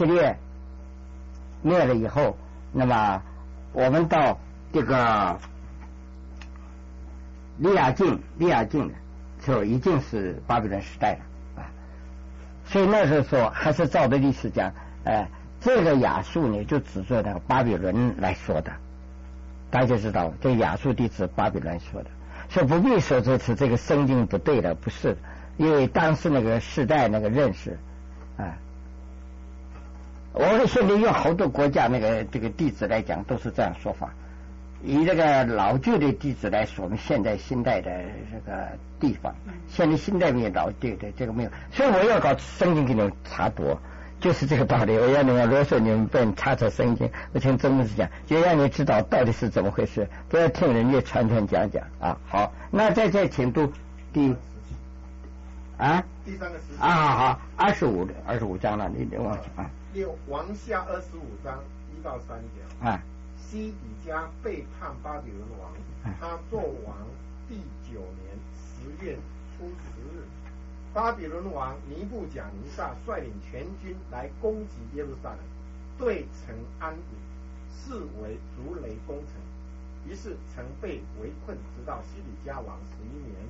色列灭了以后，那么我们到这个利亚敬的时候，已经是巴比伦时代了啊。所以那时候说，还是照着历史讲，这个亚述呢，就指着那个巴比伦来说的。大家知道，这个亚述地指巴比伦说的，所以不必说这个圣经不对的，不是，因为当时那个时代那个认识啊。我们现在用好多国家这个地址来讲，都是这样说法。以这个老旧的地址来说，我们现在新代的这个地方，现在新代没有老对这个没有，所以我要搞圣经给你们查读，就是这个道理。我要你们啰嗦，你们不能查圣经。我听曾牧师讲，就让你知道到底是怎么回事，不要听人家传讲啊。好，那再请读第3个时期好25章了，你忘记啊。 王下25章1到3节啊。 西底家背叛巴比伦王，他做王第9年10月初10日，巴比伦王尼布甲尼撒率领全军来攻击耶路撒冷，对城安营，视为如雷攻城。于是城被围困，直到西底家王11年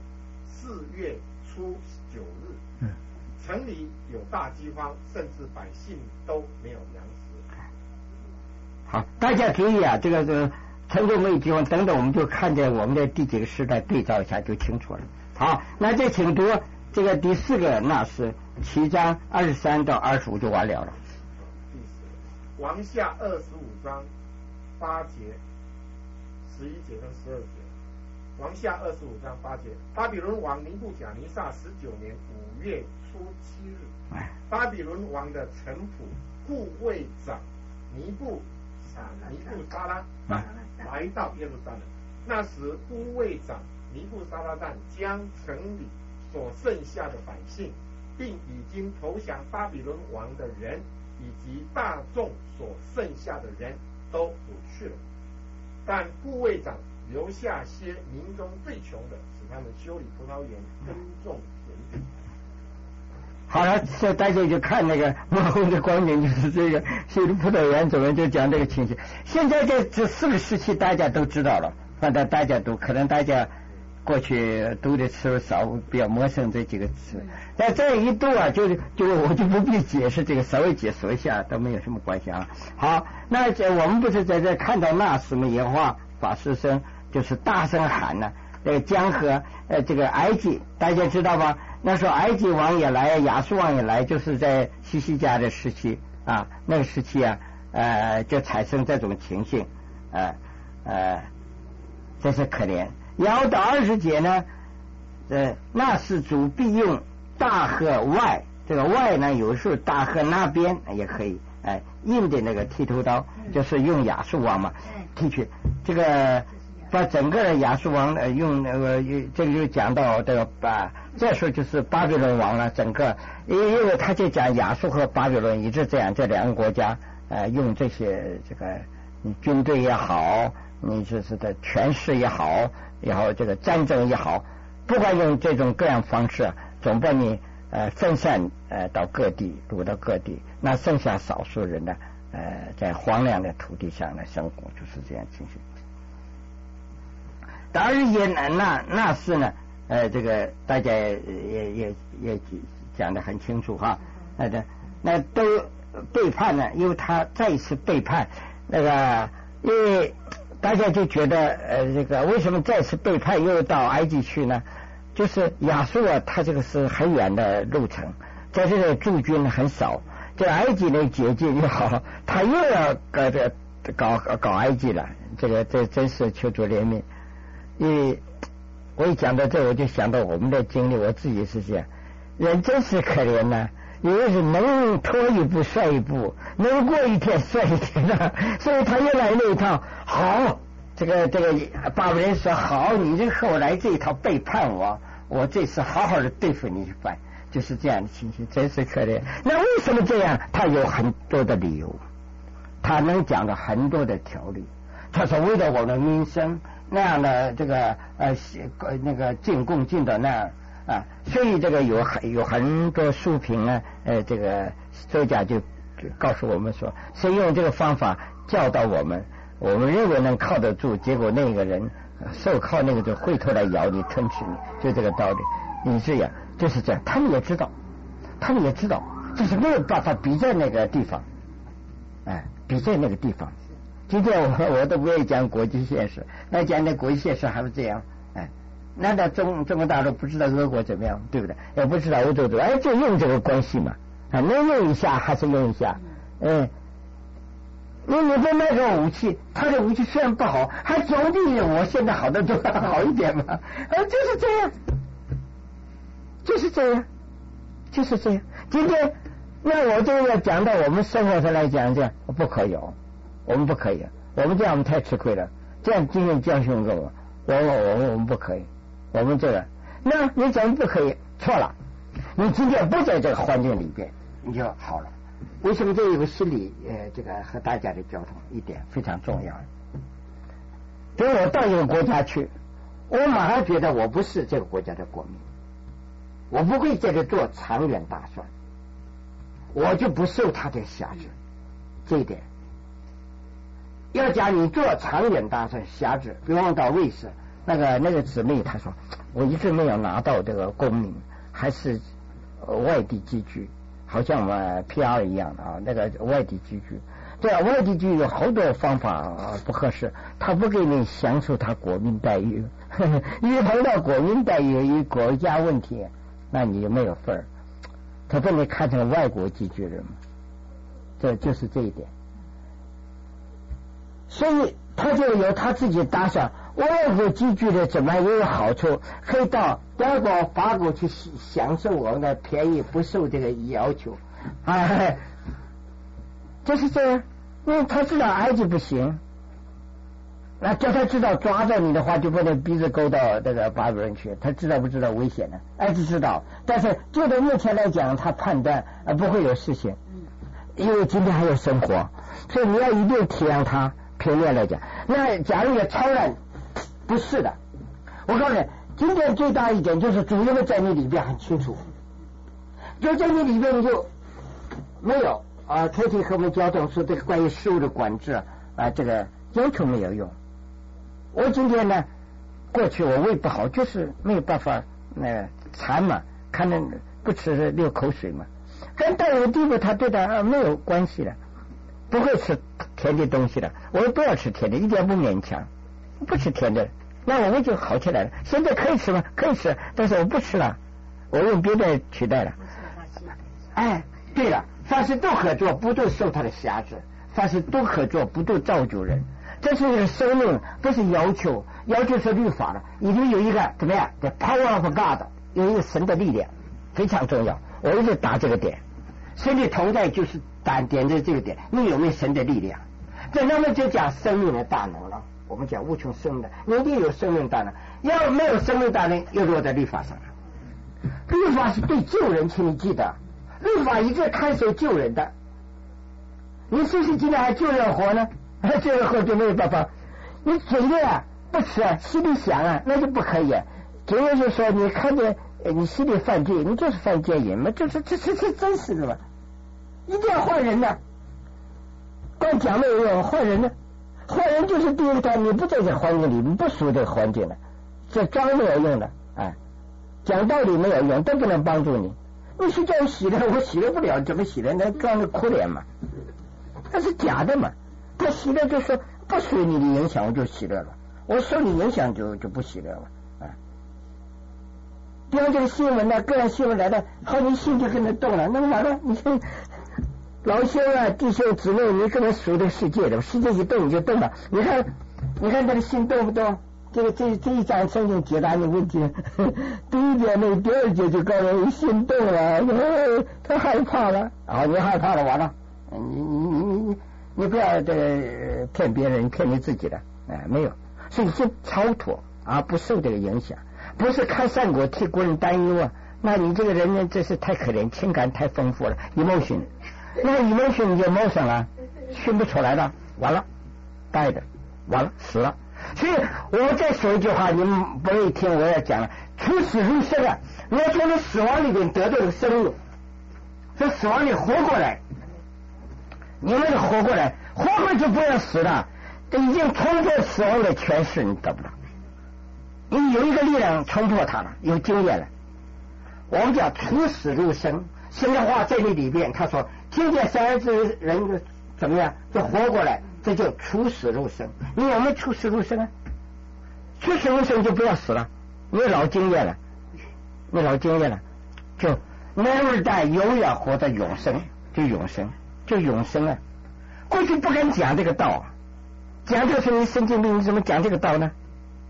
4月初9日。城里有大饥荒，甚至百姓都没有粮食。 好，大家注意啊，这个城中没有饥荒等等，我们就看见我们的第几个时代对照一下就清楚了。好，那再请读这个第4个，那是7章23到25就完了。 王下25章8节、11节跟12节。王下25章8节，巴比伦王尼布甲尼撒19年5月初7日，巴比伦王的臣仆护卫长尼布撒拉旦来到耶路撒冷。那时护卫长尼布撒拉旦将城里所剩下的百姓，并已经投降巴比伦王的人，以及大众所剩下的人都掳去了。但护卫长留下些民中最穷的，使他们修理葡萄园、耕种田地。 好了，这大家就看那个幕后的光景，就是这个修理葡萄园怎么就讲这个情形。现在这4个时期大家都知道了，反正大家都可能大家过去读的词少，比较陌生这几个词。但这一读啊，就我就不必解释，这个稍微解说一下都没有什么关系啊。好，那我们不是在这看到那时么耶和华法师声，就是大声喊呢，江河这个埃及大家知道吗？那时候埃及王也来，亚述王也来，就是在西西家的时期啊，那个时期啊，就产生这种情形，真是可怜。然后到20节呢，那是主必用大河外，这个外呢，有时候大河那边也可以，印的那个剃头刀，就是用亚述王嘛，剃去这个。把整个亚述王用那个这个就讲到这个这时候就是巴比伦王了，整个因为他就讲亚述和巴比伦一直这样，这2个国家用这些这个军队也好，你就是的权势也好，然后这个战争也好，不管用这种各样方式，总把你分散到各地，掳到各地，那剩下少数人呢在荒凉的土地上的生活，就是这样情形。当然也那是呢，这个大家也讲得很清楚哈，那都背叛呢，因为他再一次背叛，那个因为大家就觉得这个为什么再次背叛又到埃及去呢？就是亚述啊，他这个是很远的路程，在这个驻军很少，这埃及呢解禁又好，他又要搞埃及了，这真是求主怜悯。因为我一讲到这，我就想到我们的经历，我自己是这样，人真是可怜呐，因为是能拖一步算一步，能过一天算一天的，所以他又来那一套。好，这个巴比伦说好，你这和我来这一套背叛我这次好好的对付你一番，就是这样的情形，真是可怜。那为什么这样？他有很多的理由，他能讲到很多的条理。他说为了我的民生。那样的这个那个进贡进到那儿所以这个有很多书评呢，这个作家就告诉我们说，谁用这个方法教导我们，我们认为能靠得住，结果那个人受靠那个就回头来咬你吞吃你，就这个道理。你这样就是这样，他们也知道，就是没有办法比在那个地方，比在那个地方。今天我都不愿意讲国际现实，那讲那国际现实还是这样，难道中国大陆不知道俄国怎么样，对不对？也不知道欧洲怎么样，就用这个关系嘛，能用一下还是用一下，你不卖个武器，他的武器虽然不好，还总比我现在好的多好一点嘛，就是这样。今天那我就要讲到我们生活上来讲，这样不可以，我们不可以，我们这样我们太吃亏了，这样今天教训过我们不可以，我们这个，那你讲不可以，错了，你今天不在这个环境里边，你就好了。为什么这有个心理这个和大家的交通一点非常重要？比如我到一个国家去，我马上觉得我不是这个国家的国民，我不会在这做长远打算，我就不受他的辖制。这一点要讲你做长远打算辖制，比方到瑞士，那个姊妹她说，我一直没有拿到这个公民，还是外地居居，好像我们 PR 一样的那个外地居居。对啊，外地居有好多方法不合适，他不给你享受他国民待遇，一碰到国民待遇与国家问题，那你就没有份儿，他把你看成外国寄居人嘛，这就是这一点。所以他就有他自己打算，外国寄居的怎么也有好处，可以到德国法国去享受我们的便宜，不受这个要求，就是这样。因为他知道埃及不行，那叫他知道抓着你的话就不能鼻子勾到这个巴比伦去，他知道不知道危险呢？埃及知道，但是就在目前来讲，他判断不会有事情，因为今天还有生活，所以你要一定体谅他。平面来讲，那假如有超然，不是的。我告诉你，今天最大一点就是主要的在你里边很清楚，就在你里边你就没有特别和我们交通说这个关于食物的管制这个要求没有用。我今天呢，过去我胃不好，就是没有办法馋嘛，看着不吃流口水嘛，但到有地步他对他没有关系的，不会吃甜的东西的，我不要吃甜的，一点不勉强，不吃甜的，那我们就好起来了。现在可以吃吗？可以吃，但是我不吃了，我用别的取代了。对了，凡事都可做，不都受他的辖制；凡事都可做，不都造就人。这是一个生命，不是要求，要求是律法了，已经有一个怎么样？The power of God， 有一个神的力量，非常重要。我一直打这个点，神的同在就是点的这个点，你有没有神的力量？这那么就讲生命的大能了。我们讲无穷生命的，你一定有生命大能，要没有生命大能，又落在律法上了。律法是对救人，请你记得，律法一个看守救人的。你是不是今天还救人活呢？救人活就没有办法。你嘴里不吃，心里想那就不可以。嘴里就说你看见你心里犯罪，你就是犯奸淫嘛，这真实的嘛。一定要换人的，光讲没有用，换人呢？换人就是第一个，你不在这环境里，你不属这个环境了，这装没有用的，讲道理没有用，都不能帮助你。你是叫我洗了，我洗了不了，怎么洗了？那装着哭脸嘛，那是假的嘛。他洗了就说不受你的影响，我就洗了了；我受你影响就不洗了了。比方这个新闻呢，个人新闻来的，好，你心就跟着动了，那么完了，你说老兄弟兄姊妹，你跟着属这个世界的，世界一动你就动了。你看这个心动不动？这一章圣经解答你问题，第一节那第二节就告诉你心动了，他害怕了，你害怕了，完了，你不要骗别人，骗你自己的，没有，所以就超脱不受这个影响，不是看善果替国人担忧那你这个人呢，真是太可怜，情感太丰富了 ，emotion， 那 emotion 你就冒上了，熏不出来了，完了，带的，完了，死了。所以我再说一句话，你们不会听我要讲了，出死入生你要从死亡里面得到的生命，从死亡里活过来， 你们活过来，活过来就不要死了。这已经冲破死亡的权势，你得不到。你有一个力量冲破它了，有经验了。我们叫出死入生。神的话在这里边，他说听见三字人怎么样就活过来，这就出死入生。你有没有出死入生啊？出死入生就不要死了，你有老经验了，你老经验了，就 never die， 永远活到永生，就永生，就永生啊！过去不敢讲这个道啊，讲这个是你神经病，你怎么讲这个道呢？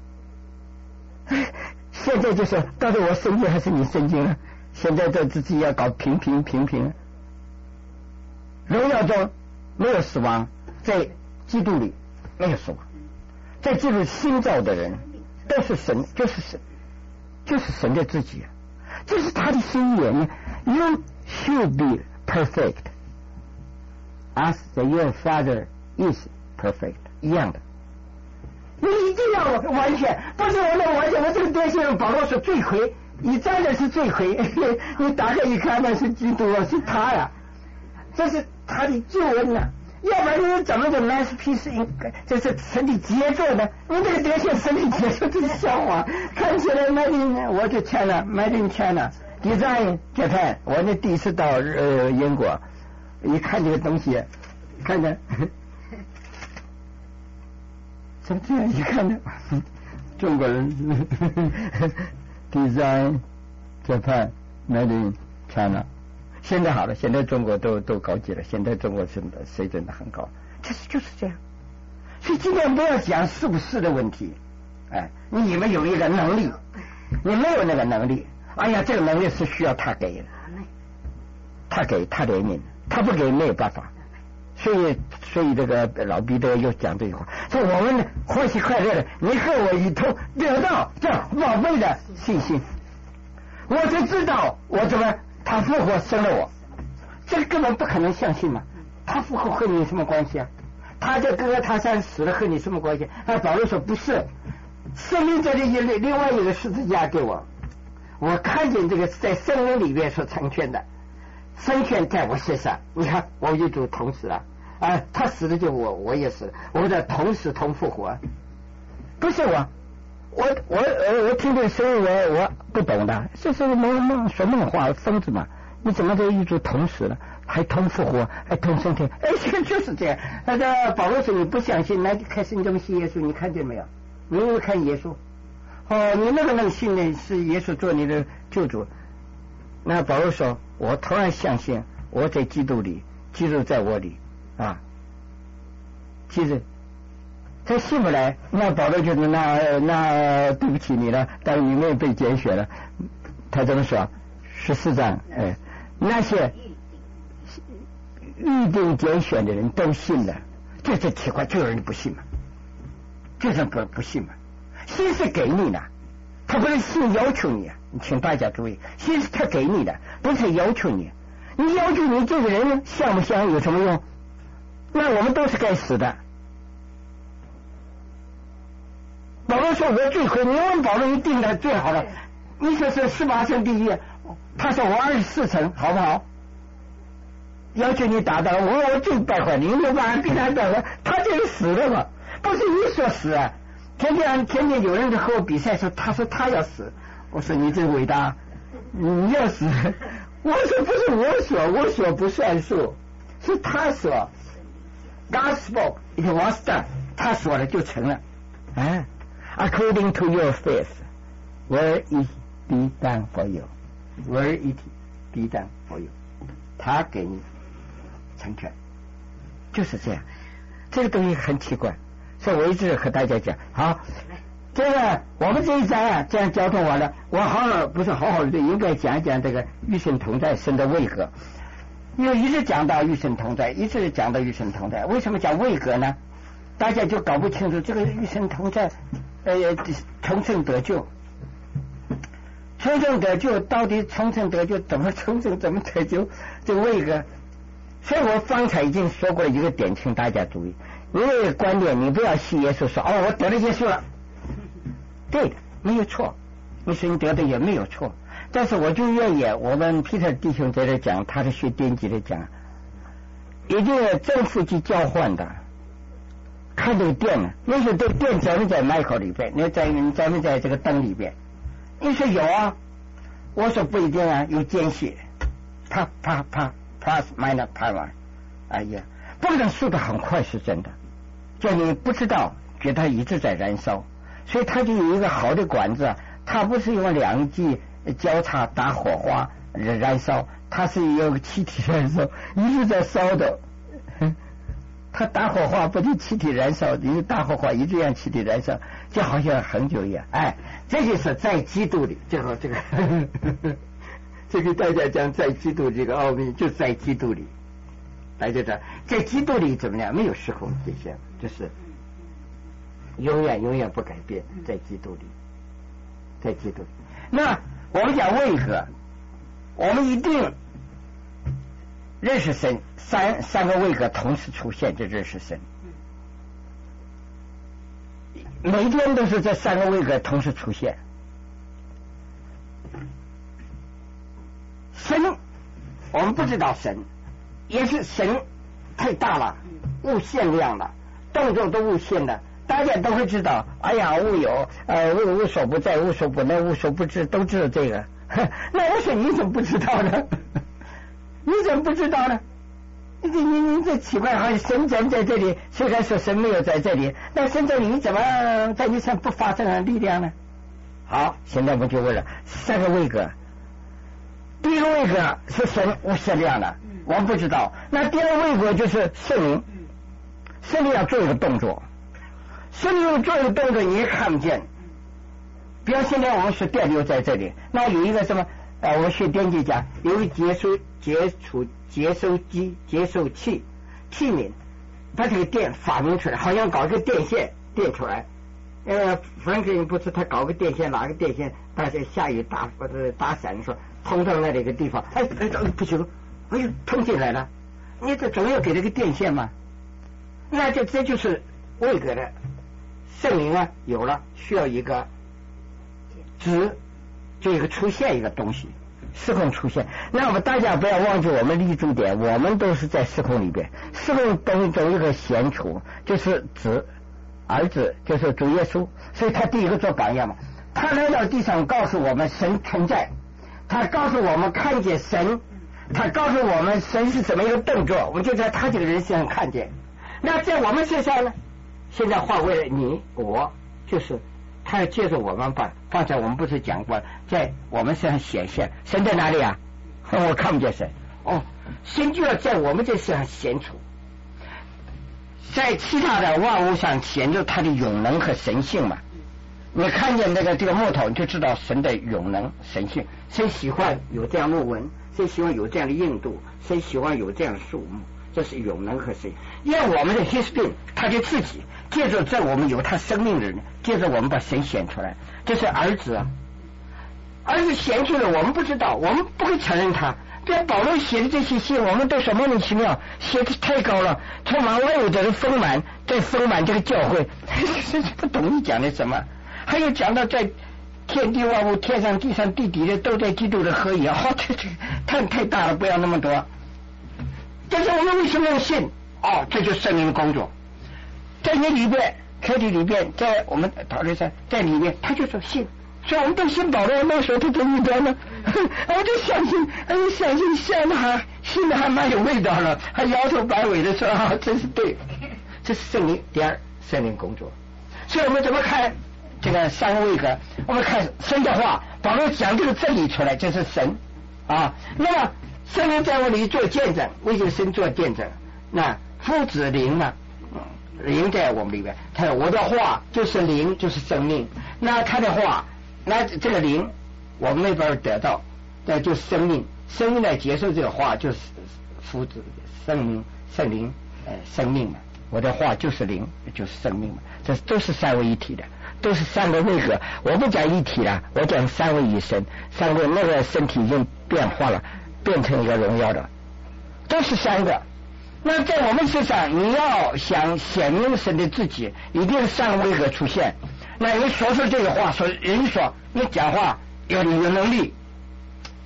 现在就是到底我神经还是你神经啊？现在这自己要搞平平，荣耀中没有死亡，在基督里没有死亡，在基督新造的人都是神，就是神的自己，这是他的心意。You should be perfect as your Father is perfect， 一样的。你一定要完全，不是我们完全。我这个德行，保罗说罪魁，你站的是罪魁，你打开一看，那是基督，是他呀，这是他的救恩呐。要不然你怎么个 masterpiece， 这是神的杰作呢？你这个德行神的杰作，这是笑话。看起来 made in， 我就签了 made in China，design Japan。我那第一次到英国，一看这个东西，看着。怎么这样一看呢？中国人design Japan made in China。现在好了，现在中国都高级了，现在中国水准的很高，就是这样。所以今天不要讲是不是的问题，哎，你们有一个能力，你没有那个能力，哎呀，这个能力是需要他给的，他给他怜悯，他不给没有办法。所以这个老彼得又讲这句话，说我们欢喜快乐的，你和我一同得到这宝贝的信心。我就知道我怎么他复活生了我，这个根本不可能相信嘛。他复活和你有什么关系啊？他在哥哥他山死了和你什么关系？保罗说不是，圣灵这里另外一个十字架给我，我看见这个在圣灵里面所成全的。生权在我身上，你看我与主同死了啊！他死了就我也死了，我的同死同复活。不是我听这声音我不懂的，这是说梦话，疯子嘛！你怎么就与主同死了，还同复活，还同升天？哎，就是这样。那个保罗说你不相信，那就开始你这么信耶稣，你看见没有？你有没有看耶稣？哦，你那个能信的是耶稣做你的救主。那保罗说我突然相信我在基督里，基督在我里啊，其实他信不来，那保罗就是那对不起你了，但是你没有被拣选了。他怎么说？14章，那些预定拣选的人都信了，这是奇怪，就有人不信嘛，就是不信嘛。信是给你的，他不是信要求你啊。请大家注意，其实他给你的，不是要求你。你要求你这个人像不像有什么用？那我们都是该死的。保罗说我罪魁，你问保罗一定的最好了。你说是18层地狱，他说我24层，好不好？要求你达到，我最败坏，你没有办法比他败坏，他就是死了嘛，不是你说死啊。天天有人和我比赛说，他说他要死。我说你真伟大，你要死。我说不是我说不算数，是他说 God spoke it was done， 他说了就成了。According to your faith will it be done for you， will it be done for you， 他给你成全，就是这样。这个东西很奇怪，所以我一直和大家讲，好，这个我们这一章啊，这样交通完了，我好好的应该讲一讲这个与神同在，神的位格。因为一直讲到与神同在，为什么讲位格呢？大家就搞不清楚这个与神同在，重生得救，到底重生得救怎么重生，怎么得救？这个位格，所以我方才已经说过一个点，请大家注意，你有一个观点，你不要信耶稣说我得了耶稣了。对的，没有错，你说你得的也没有错，但是我就愿意我们 Peter 弟兄在这讲，他是学典籍的讲一定要正负极交换的。看这个电呢，那时候这电咱们在 Michael 里边，咱们在这个灯里边，你说有啊？我说不一定啊，有间隙，啪啪啪 plus minus 啪完，哎呀，不过速度很快是真的，叫你不知道，觉得它一直在燃烧，所以它就有一个好的管子，它不是用两极交叉打火花燃烧，它是有个气体燃烧，一直在烧的。它打火花不就气体燃烧，因为打火花一直让气体燃烧，就好像很久一样。哎，这就是在基督里，这个这个大家讲在基督这个奥秘，就在基督里。大家知道，在基督里怎么样？没有时空界限，就是永远不改变，在基督里，在基督里。那我们讲为何？我们一定认识神，三个位格同时出现，就认识神。每天都是这三个位格同时出现。神，我们不知道神，也是神太大了，无限量了，动作都无限的，大家都会知道。哎呀，物有无所不在，无所不能，无所不知，都知道这个。那我说你怎么不知道呢？你怎么不知道呢？你这奇怪，好像神在这里，虽然说神没有在这里，但神在你怎么在你身上不发生力量呢？好，现在我们就问了三个位格，第一个位格是神无限量的，我们不知道。那第二个位格就是圣灵，圣灵要做一个动作，圣灵做一个动作你也看不见。比如现在我们是电流在这里，那有一个什么？我们学电机讲，有个接收器器皿，把这个电发明出来，好像搞个电线电出来。Franklin 不是他搞个电线，拿个电线，大家下雨打伞的时候，通到那个地方，不行，哎呦，通进来了。你这总要给这个电线嘛？那这就是位格的圣灵啊，有了，需要一个值。就一个出现一个东西，时空出现。那我们大家不要忘记我们立足点，我们都是在时空里边。时空当中一个显出，就是儿子，就是主耶稣，所以他第一个做榜样嘛。他来到地上告诉我们神存在，他告诉我们看见神，他告诉我们神是怎么一个动作，我们就在他这个人身上看见。那在我们身上呢，现在化为了你我，就是他要接受我们吧。刚才我们不是讲过，在我们身上显现，神在哪里啊？我看不见神。神就要在我们这身上显出，在其他的万物上显出他的永能和神性嘛。你看见这个木头，你就知道神的永能神性。谁喜欢有这样木纹？谁喜欢有这样的硬度？谁喜欢有这样的树木？这是永能和神。因为我们的 His being， 他就自己借着在我们有他生命的人，借着我们把神显出来。这是儿子啊，儿子显出来，我们不知道，我们不会承认他。这保罗写的这些信，我们都说莫名其妙，写的太高了，充满万有的人丰满，再丰满这个教会，不懂你讲的什么。还有讲到在天地万物，天上地上地底的都在基督的合一，这太大了，不要那么多。但是我们为什么要信？这就是圣灵的工作，在你里边，课题里边，在我们讨论上，在里面，他就说信。所以我们都信保罗，那时候他就遇到了，我就相信，信的还蛮有味道了，还摇头摆尾的说真是对，这是圣灵。第二，圣灵工作。所以我们怎么看这个三个位格？我们看神的话，保罗讲这个真理出来，就是神啊。那么圣灵在我里做见证，为什么神做见证？那父子灵嘛，灵在我们里面，他说我的话就是灵，就是生命。那他的话，那这个灵我们没办法得到，那就是生命。生命来接受这个话，就是父子圣灵生命嘛。我的话就是灵，就是生命嘛。这都是三位一体的，都是三个位格。我不讲一体了，我讲三位一身，三个那个身体已经变化了，变成一个荣耀的，都是三个。那在我们身上，你要想显明神的自己，一定三个位格出现。那你说这个话，人说你讲话有能力，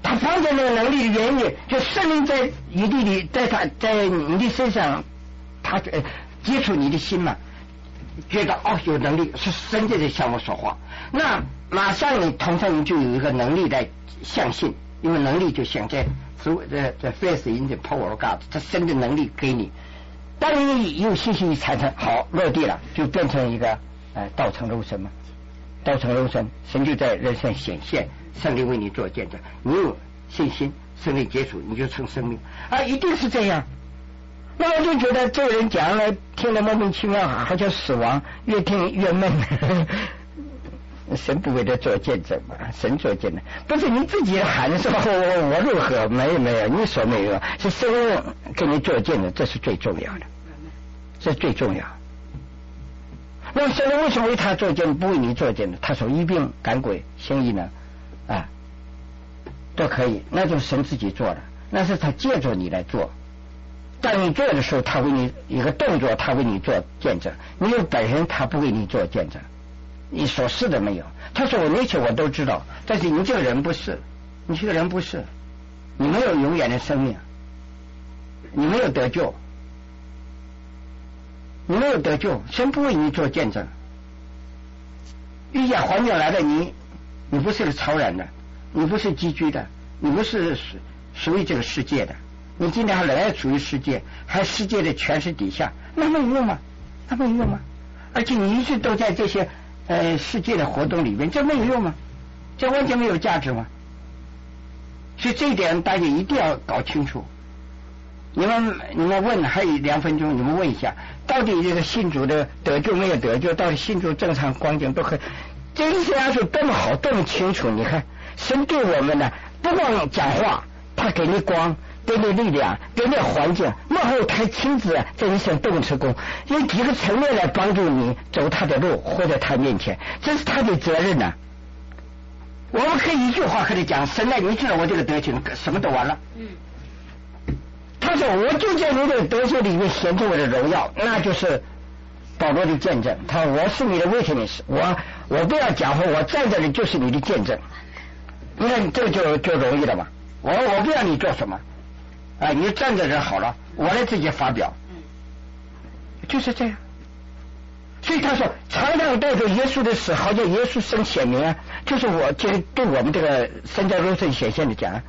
他方面那个能力的原因，就圣灵在你的里，在你的身上，他接触你的心嘛，觉得有能力是神在向我说话，那马上你通常你就有一个能力来相信，因为能力就像在faith in the power of God， 这神的能力给你，当你有信心产生好落地了，就变成一个道成肉身嘛，道成肉身，神就在人生显现，圣灵为你做见证，你有信心，圣灵接触，你就成生命一定是这样。那我就觉得这个人讲了听得莫名其妙，好像死亡，越听越闷。神不为他做见证嘛？神做见证，不是你自己喊说我如何？没有，你说没有，是神给你做见证，这是最重要的，这是最重要。那么神为什么为他做见证，不为你做见证？他说医病赶鬼行医呢都可以，那就是神自己做的，那是他借助你来做。当你做的时候，他为你一个动作，他为你做见证。你有本人，他不为你做见证。你所是的没有，他说我那些我都知道，但是你这个人不是，你这个人不是，你没有永远的生命，你没有得救，你没有得救，神不为你做见证。遇见环境来了，你不是个超然的，你不是寄居的，你不是属于这个世界的，你今天还仍然属于世界，还世界的权势底下，那没有用吗？那没有用吗？而且你一直都在这些世界的活动里面，这没有用吗？这完全没有价值吗？所以这一点大家一定要搞清楚。你们问，还有2分钟，你们问一下，到底这个信主的得救没有得救？到底信主正常光景都可以？这意思来说多么好，多么清楚！你看，神对我们呢，不光讲话，他给你光，给你力量，给你环境，幕后他亲自在你身动持功，有几个层面来帮助你走他的路，活在他面前，这是他的责任呢。我们可以一句话和他讲，神啊，你知道我这个德行，什么都完了。他说我就在你的德行里面显出我的荣耀，那就是保罗的见证。他说我是你的witness，我不要讲话，我站这里就是你的见证。你看这就容易了嘛。我不要你做什么你站在这好了，我来自己发表，就是这样。所以他说常常带着耶稣的死，好像耶稣生显明就是我对我们这个神在肉身显现的讲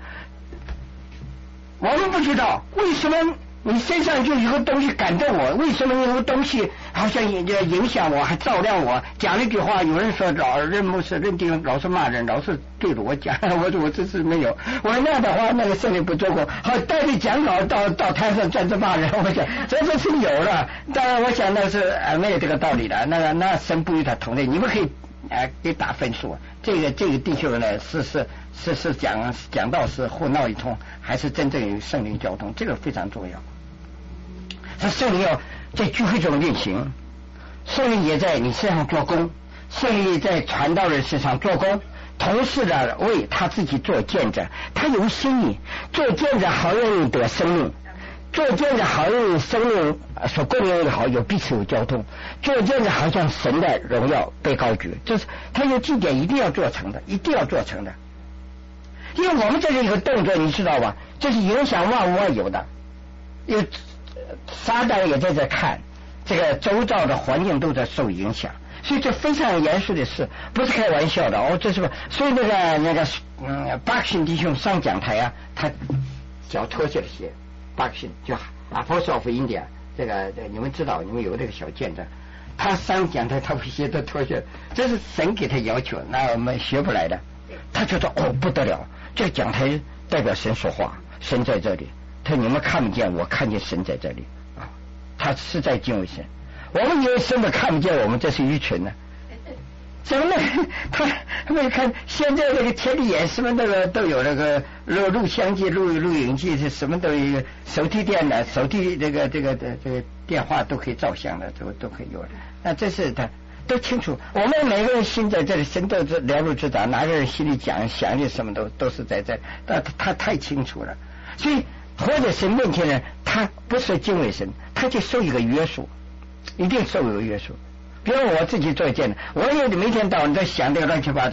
我们不知道为什么你身上就有个东西感动我，为什么有个东西好像影响我，还照亮我。讲了一句话，有人说任牧师认定老是骂人，老是对着我讲，我说我这次没有，我那样的话那个圣灵不做过，好带着讲稿到台上站着骂人，我想这是有了，当然我想那是没有这个道理的，那神不与他同类，你们可以给打分数。这个弟兄呢是讲道是胡闹一通，还是真正有圣灵交通，这个非常重要。这圣灵要在聚会中运行，圣灵也在你身上做工，圣灵也在传道人身上做工，同时的为他自己做见证，他有心意做见证，好让你得生命，做见证好让你生命所供应的好有彼此有交通，做见证好像神的荣耀被高举，这是他有几点一定要做成的，一定要做成的。因为我们这是一个动作，你知道吧？这是影响万物万有的，有撒旦也在这看，这个周遭的环境都在受影响，所以这非常严肃的事，不是开玩笑的这是吧？所以巴克逊弟兄上讲台他脚脱下了鞋，巴克逊就Apostle of India，这个你们知道，你们有这个小见证，他上讲台他把鞋都脱下，这是神给他要求，那我们学不来的。他觉得不得了，这个讲台代表神说话，神在这里。他说你们看不见，我看见神在这里他实在敬畏神。我们以为神都看不见我们，这是愚蠢的。怎么呢？他们看现在这个天地眼什么都有那个录像机、录影机，是什么都有，手提电的、手提这个电话都可以照相的，都可以有的。那这是他都清楚。我们每个人心在这里，神都了如指掌，哪个人心里想的什么都是在这，他太清楚了。所以活在神面前呢，他不是敬畏神，他就受一个约束，一定受一个约束。比如我自己做见证，我也每天到晚都想这个乱七八糟，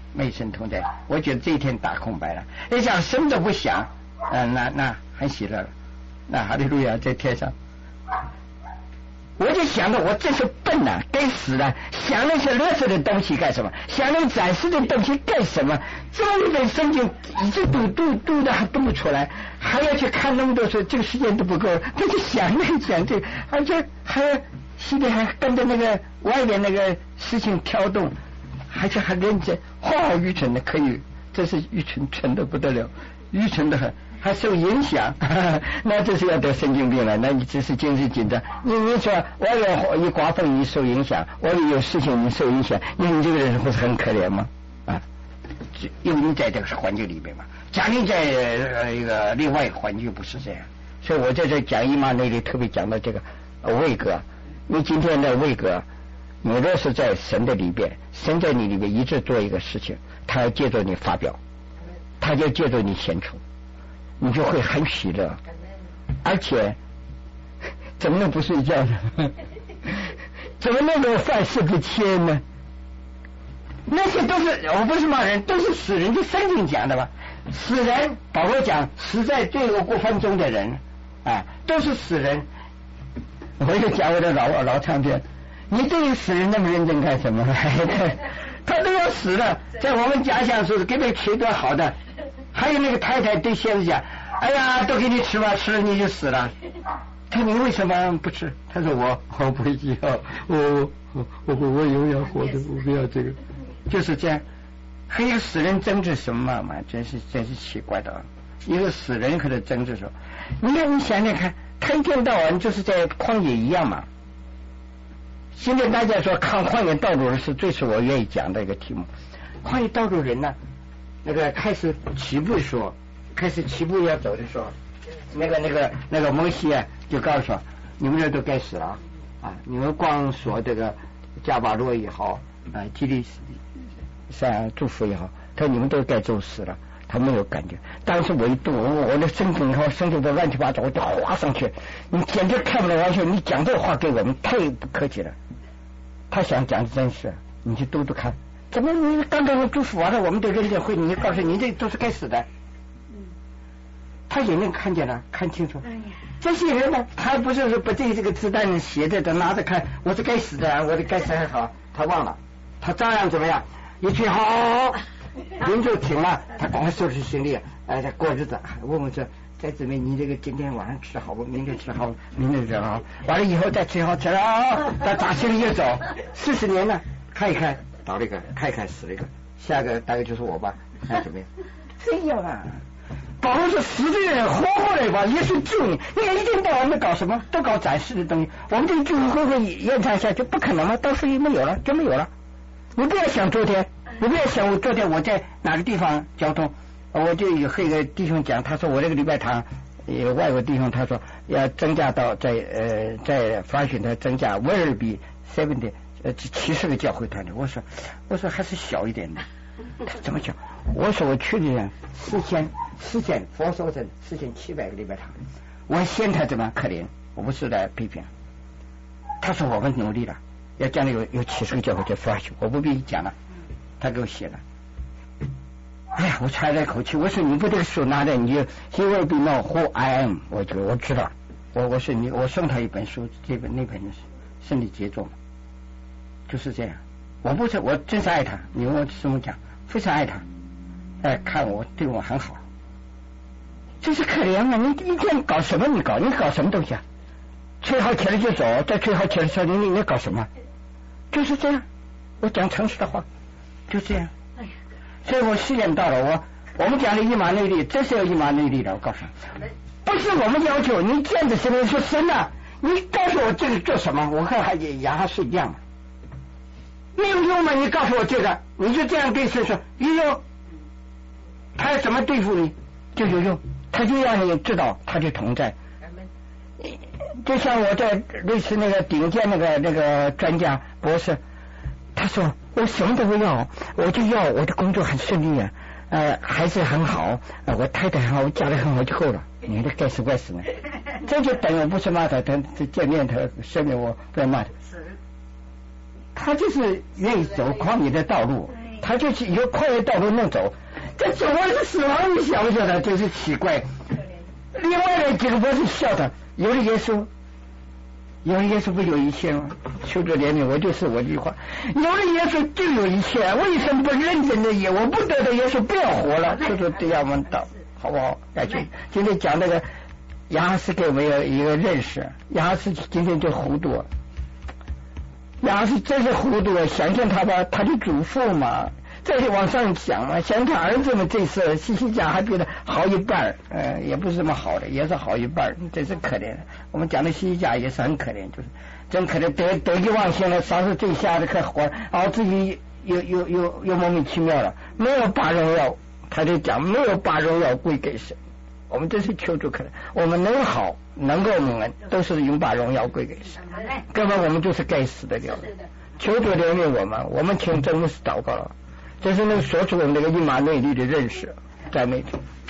没神同在。我觉得这一天打空白了，你想什么都不想，那很喜乐了。那哈利路亚在天上，我就想着我真是笨呐，该死了！想那些垃圾的东西干什么？想那展示的东西干什么？这么一本圣经一直读的还读不出来，还要去看那么多书，这个时间都不够，他就想那个想这个，而且还要心里还跟着那个外面那个事情跳动，而且还认真，愚蠢的可以，这是愚蠢的不得了，愚蠢的很。还受影响，那这是要得神经病了。那你只是精神紧张。你说我有刮风你受影响，我有事情你受影响，你这个人不是很可怜吗？啊，因为你在这个环境里面嘛。假如在一个另外一个环境不是这样，所以我在这讲以马内利特别讲到这个位格。你今天的位格，你若是在神的里边，神在你里面一直做一个事情，他要借着你发表，他就借着你显出。你就会很喜乐，而且怎么能不睡觉呢？怎么能够饭食不迁呢？那些都是我不是骂人，都是死人，就圣经讲的吧。死人，保罗讲死在罪恶过犯中的人啊，都是死人。我就讲我的老唱片，你对于死人那么认真干什么？他都要死了，在我们家乡是给他吃多好的。还有那个太太对先生讲：“哎呀，都给你吃吧，吃了你就死了。”他说：“你为什么不吃？”他说：“我不要，我永远活着，我不要这个。”就是这样，还有死人争执什么嘛？真是奇怪的。一个死人和他争执说：“你看，你想想看，他一天到晚就是在旷野一样嘛。”现在大家说看旷野道路是最是我愿意讲的一个题目。旷野道路人呢？那个开始起步要走的时候，那个摩西啊，就告诉说，你们这都该死了啊！你们光说这个加巴罗也好啊，基利山祝福也好，他说你们都该走死了。他没有感觉，当时我一动，我的身体都乱七八糟，我就滑上去，你简直看不了完全。你讲这话给我们太不客气了。他想讲真实，你去读读看。怎么你刚刚祝福完了，我们都认真会，你告诉你这都是该死的。他眼睛看见了，看清楚。这些人呢，他不是说不对这个子弹斜着的拿着看，我是该死的，我的该死还好，他忘了，他照样怎么样？一吹好，人就停了，他赶快收拾行李，他过日子。问我说，在这边你这个今天晚上吃好不？明天吃好，明天吃好，完了以后再吃好吃了啊！他打行李就走，40年了，看一看。倒了一个，看一看死了一个，下个大概就是我吧，看怎么样？这样啊，保罗是死的人活过来吧，也是救你。你看一天到晚的搞什么，都搞展示的东西，我们这个救会延长下去，不可能了，到时候没有了就没有了。你不要想昨天，你不要想我昨天我在哪个地方交通，我就有和一个弟兄讲，他说我这个礼拜堂有外国弟兄，他说要增加到在发选他增加威尔比70个教会团体，我说还是小一点的。他怎么讲？我说我去年4000佛说的4700个礼拜堂，我嫌他怎么可怜？我不是来批评。他说我们努力了，要将来有70个教会在发选，我不必讲了。他给我写了。哎呀，我喘了一口气，我说你不得手拿着，你就 He will be know who I am， 我知道。我说我送他一本书，那本圣理杰作。就是这样，我真是爱他，你问我怎么讲，非常爱他，看我对我很好，就是可怜嘛！你一天搞什么？你搞什么东西啊？吹好起来就走，再吹好起来说你搞什么？就是这样，我讲诚实的话，就这样。所以我时间到了，我们讲的以马内利，这是要以马内利的，我告诉你，不是我们要求你见着什么说神啊，你告诉我这个做什么？我看还让他睡觉嘛。没有用吗？你告诉我这个，你就这样对神说有用，他怎么对付你就有用，他就让你知道他就同在。就像我在类似那个顶尖那个专家博士，他说我什么都不要，我就要我的工作很顺利啊，孩子很好，我太太很好，我家里很好就够了。你这该死怪死呢，这就等我不是骂他，他见面他赦免我，不要骂他。他就是愿意走旷野的道路， 他就去有快乐道路弄走，这总会是死亡，你晓不晓得？真是奇怪。另外的几个博士笑他，有了耶稣不有一切吗？求主怜悯我，就是我这句话，有了耶稣就有一切，为什么不认真的我不得的耶稣不要活了？求主对我们祷，好不好？来，今天讲那个亚哈斯给我们有一个认识，亚哈斯今天就糊涂，亚哈斯真是糊涂，想想他吧，他的祖父嘛。再往上讲嘛，想他儿子们这次西西家还比他好一半，也不是这么好的，也是好一半，真是可怜。我们讲的西西家也是很可怜，就是真可怜，得意忘形了，稍时这下子可活，然后自己又莫名其妙了，没有把荣耀，他就讲没有把荣耀归给神。我们真是求助可怜，我们能好能够蒙都是用把荣耀归给神，根本我们就是该死的了。求主怜悯我们请真的是祷告了。这是那个说出我们这个以马内利的认识，在那里。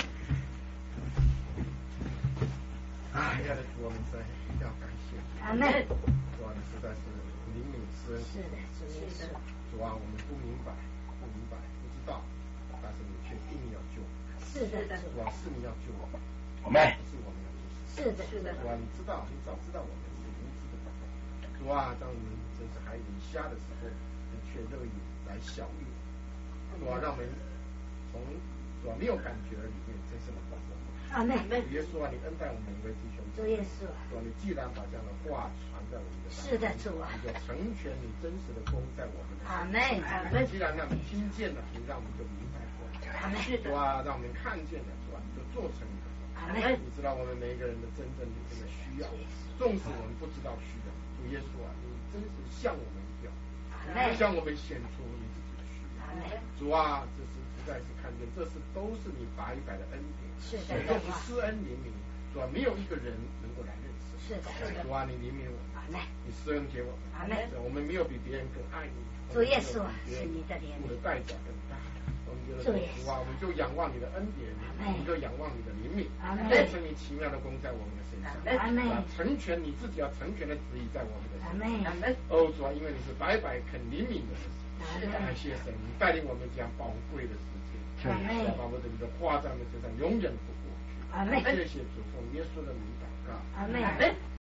哎呀，主，我们真要感谢。 阿门。 主啊，你实在是灵敏施恩。是的，是的。主啊，我们不明白，不知道，但是你却一定要救我们。 是的， 主啊，是你要救我们。 我们。 不是我们要救。 是的，是的。 主啊，你知道，你早知道我们是无知的。主啊，当我们真是还眼瞎的时候，你却乐意来小遇。主啊，让我们从主啊没有感觉的里面真正的帮助。 阿门。 耶稣啊，你恩待我们每一位弟兄。 主耶稣。 主啊，你既然把这样的话传在我们的当中， 是的，主啊， 你就成全你真实的功在我们的。 阿门。阿门。 既然让你听见了，你让我们就明白过来。 阿门。 主啊，让我们看见了，主啊，你就做成你的。 阿门。 你知道我们每一个人的真正的需要，纵使我们不知道需要，主耶稣啊，你真是向我们要，向我们显出你自己的需要。主啊，这是实在是看见，这是都是你白白的恩典， 是的， 都是施恩怜悯。主啊，没有一个人能够来认识。 是的，是的。 主啊，你怜悯我们，你施恩给我们。 阿门。 我们没有比别人更爱你。 主耶稣啊，是你的怜悯。 的代价更大。我们觉得主啊，我们就仰望你的恩典，我们就仰望你的怜悯，做成你奇妙的功在我们的身上。 阿门。 成全你自己要成全的旨意在我们的身上。 阿门。 哦，主啊，因为你是白白肯怜悯的神，感谢神，你带领我们这样宝贵的时间，把我的你的话在我们身上永远不过去。 阿门。 谢谢主，奉耶稣的名祷告。 阿门。